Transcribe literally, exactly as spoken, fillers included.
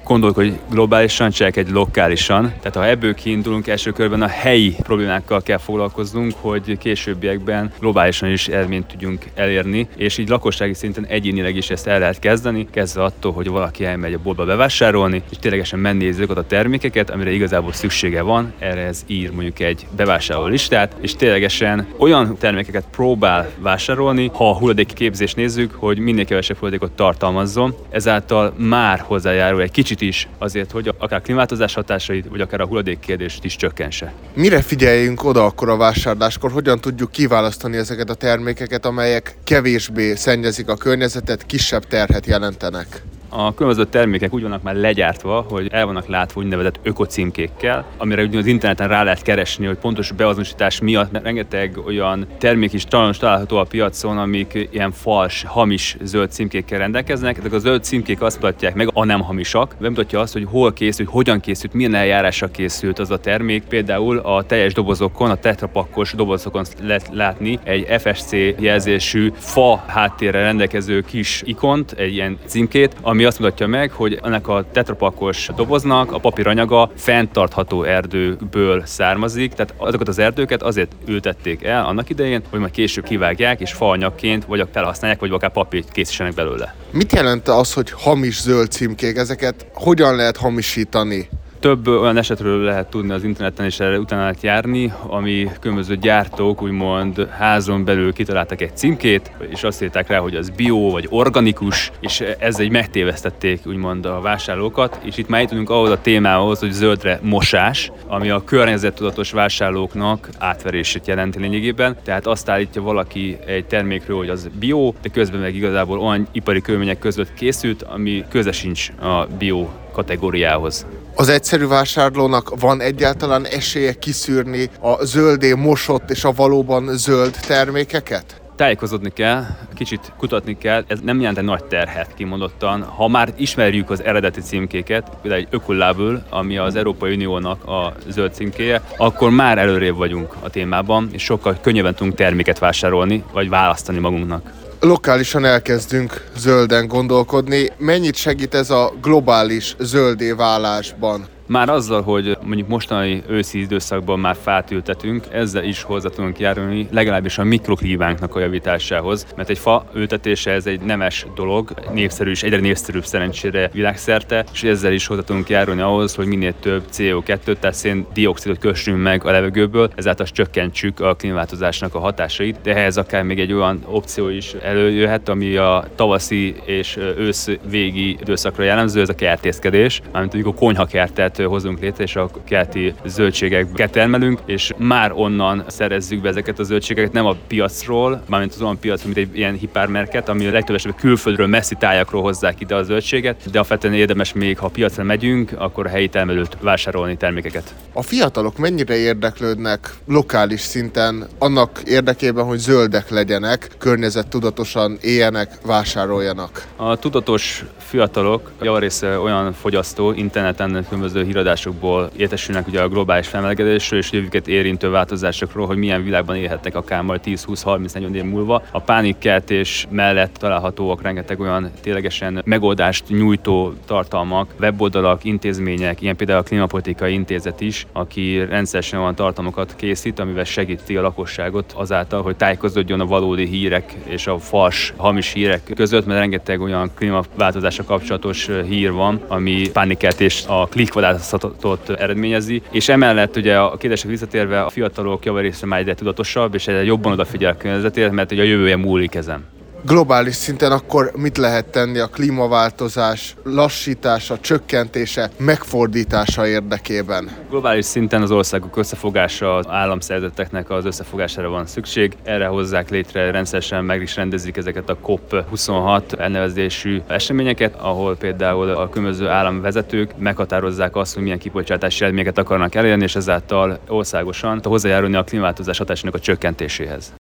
gondoljuk, hogy globálisan, cselekedj lokálisan. Tehát ha ebből kiindulunk, első körben a helyi problémákkal kell foglalkoznunk, hogy későbbiekben globálisan is eredményt tudjunk elérni, és így lakossági szinten egyénileg is ezt el lehet kezdeni, kezdve attól, hogy valaki elmegy a boltba bevásárolni, és ténylegesen megnézi azokat a termékeket, amire igazából szüksége van, erre ez ír mondjuk egy bevásárló listát, és ténylegesen olyan termékeket próbál vásárolni, ha a hulladékképzést nézzük, hogy minél kevesebb hulladékot tartalmazzon, ezáltal már hozzájárul egy kicsit is azért, hogy akár a klímaváltozás hatásait, vagy akár a hulladékkérdést is csökkentse. Mire figyeljünk oda akkor a vásárláskor? Hogyan tudjuk kiválasztani ezeket a termékeket, amelyek kevésbé szennyezik a környezetet, kisebb terhet jelentenek? A különböző termékek úgy vannak már legyártva, hogy el vannak látva úgynevezett ökocímkékkel, amire ugye az interneten rá lehet keresni, hogy pontos beazonosítás miatt, mert rengeteg olyan termék is található a piacon, amik ilyen fals, hamis zöld címkékkel rendelkeznek. Ezek a zöld címkék azt mutatják meg, a nem hamisak, bemutatja azt, hogy hol készült, hogyan készült, milyen eljárással készült az a termék. Például a teljes dobozokon, a tetrapakkos dobozokon lehet látni egy ef es cé jelzésű fa háttérrel rendelkező kis ikont, egy ilyen címkét, ami azt mutatja meg, hogy ennek a tetrapakkos doboznak a papíranyaga fenntartható erdőből származik, tehát azokat az erdőket azért ültették el annak idején, hogy majd később kivágják és faanyagként vagy felhasználják, vagy akár papírt készítsenek belőle. Mit jelent az, hogy hamis zöld címkék? Ezeket hogyan lehet hamisítani? Több olyan esetről lehet tudni az interneten, és erre utána lehet járni, ami különböző gyártók úgymond házon belül kitaláltak egy címkét, és azt írták rá, hogy az bio vagy organikus, és ezzel így megtévesztették úgymond a vásárlókat, és itt már jutunk ahhoz a témához, hogy zöldre mosás, ami a környezettudatos vásárlóknak átverését jelenti lényegében. Tehát azt állítja valaki egy termékről, hogy az bio, de közben meg igazából olyan ipari körülmények között készült, ami köze sincs a bio kategóriához. Az egyszerű vásárlónak van egyáltalán esélye kiszűrni a zöldé mosott és a valóban zöld termékeket? Tájékozódni kell, kicsit kutatni kell, ez nem jelent egy nagy terhet kimondottan. Ha már ismerjük az eredeti címkéket, például egy ökolabel, ami az Európai Uniónak a zöld címkéje, akkor már előrébb vagyunk a témában, és sokkal könnyebben tudunk terméket vásárolni, vagy választani magunknak. Lokálisan elkezdünk zölden gondolkodni. Mennyit segít ez a globális zöldé válásban? Már azzal, hogy mondjuk mostani őszi időszakban már fát ültetünk, ezzel is hozzá tudunk járulni legalábbis a mikroklímánknak a javításához, mert egy fa ültetése ez egy nemes dolog, népszerű és egyre népszerűbb szerencsére világszerte, és ezzel is hozzá tudunk járulni ahhoz, hogy minél több cé o kettőt, tehát szén-dioxidot kössünk meg a levegőből, ezáltal csökkentsük a klímaváltozásnak a hatásait, de ehhez akár még egy olyan opció is előjöhet, ami a tavaszi és ősz végi időszakra jellemző, ez a kertészkedés, mármint mondjuk a konyhakertet hozunk létre, és a kerti zöldségeket termelünk, és már onnan szerezzük be ezeket a zöldségeket, nem a piacról, mármint az olyan piacról, mint egy ilyen hipármerket, ami a legtöbb esetben külföldről, messzi tájakról hozzák ide a zöldséget, de alapvetően érdemes még, ha piacra megyünk, akkor a helyi termelőt vásárolni termékeket. A fiatalok mennyire érdeklődnek lokális szinten annak érdekében, hogy zöldek legyenek, környezettudatosan éljenek, vásároljanak? A tudatos fiatalok javarésze olyan fogyasztó, interneten különböző híradásokból értesülnek ugye a globális felmelegedésről és jövőket érintő változásokról, hogy milyen világban élhetnek akár majd tíz, húsz, harminc, negyven év múlva. A pánikkeltés mellett találhatóak rengeteg olyan ténylegesen megoldást nyújtó tartalmak, weboldalak, intézmények, ilyen például a Klímapolitikai Intézet is, aki rendszeresen olyan tartalmakat készít, amivel segíti a lakosságot azáltal, hogy tájékozódjon a valódi hírek és a fals, hamis hírek között, mert rengeteg olyan klímaváltozással kapcsolatos hír van, ami pánikkeltés a klikvadászatot eredményezi, és emellett ugye a kérdések visszatérve a fiatalok javarésze már egyre tudatosabb, és egyre jobban odafigyel a környezetére, mert ugye a jövője múlik ezen. Globális szinten akkor mit lehet tenni a klímaváltozás lassítása, csökkentése, megfordítása érdekében? Globális szinten az országok összefogása, az államszervezeteknek az összefogására van szükség. Erre hozzák létre, rendszeresen meg is rendezik ezeket a kop huszonhat elnevezésű eseményeket, ahol például a különböző államvezetők meghatározzák azt, hogy milyen kibocsátási eredményeket akarnak elérni, és ezáltal országosan hozzájárulni a klímaváltozás hatásának a csökkentéséhez.